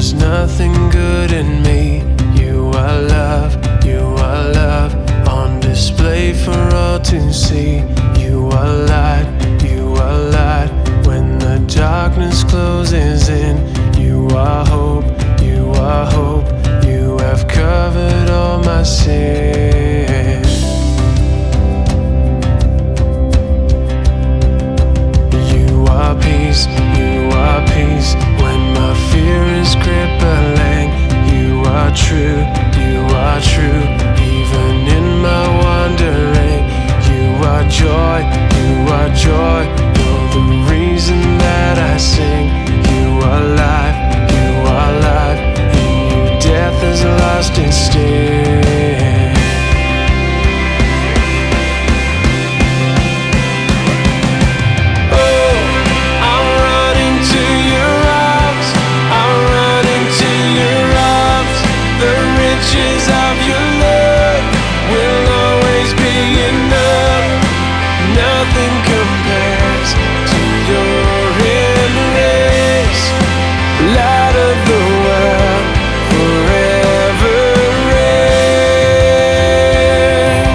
There's nothing good in me. You are love on display for all to see. You are light when the darkness closes in. You are hope, you have covered all my sin. You are peace when my fear is crippling. You are true, even in my wandering. You are joy, you're the reason that I sing. You are life, in you death has lost its sting. Of your love will always be enough. Nothing compares to your embrace. Light of the world, forever reign.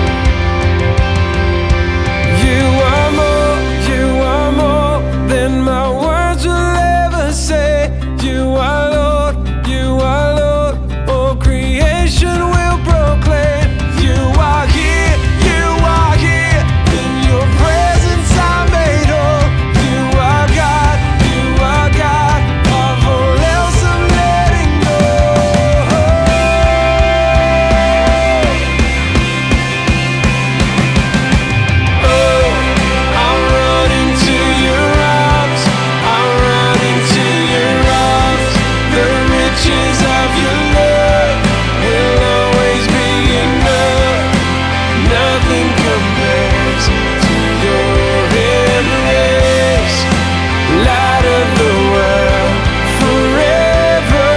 You are more than my words will ever say. You are Lord, all creation will proclaim. You are here, in your presence I'm made whole. You are God, of all else I'm letting go. Oh, I'm running to your arms, the riches of your love will always be enough. Nothing compares to your embrace. Light of the world, forever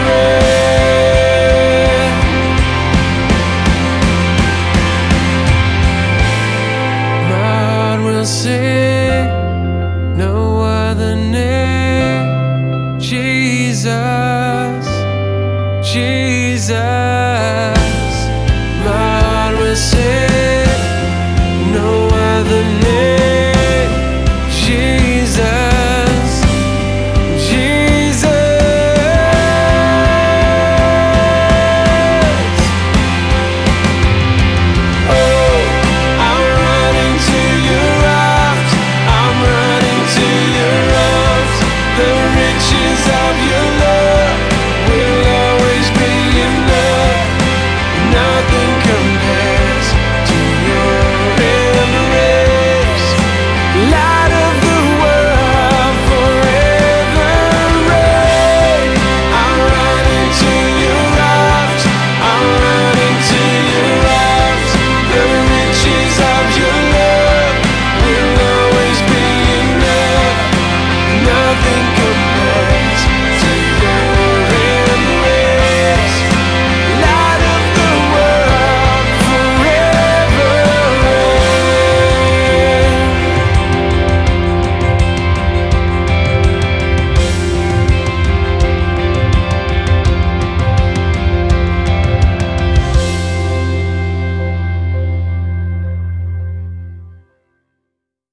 reign. My heart will sing, no other name. Jesus.